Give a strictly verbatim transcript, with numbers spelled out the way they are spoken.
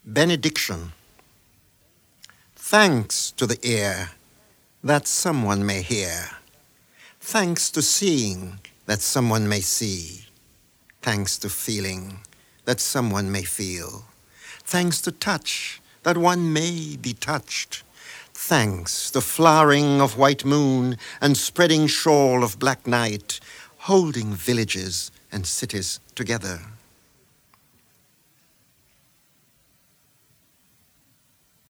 Benediction. Thanks to the ear that someone may hear. Thanks to seeing that someone may see. Thanks to feeling that someone may feel. Thanks to touch that one may be touched. Thanks to flowering of white moon and spreading shawl of black night, holding villages and cities together.